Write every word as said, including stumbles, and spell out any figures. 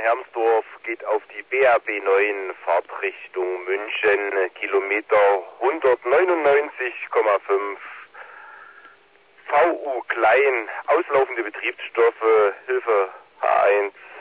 Hermsdorf geht auf die B R B neun Fahrtrichtung München, Kilometer hundertneunundneunzig Komma fünf. V U klein, auslaufende Betriebsstoffe, Hilfe H eins.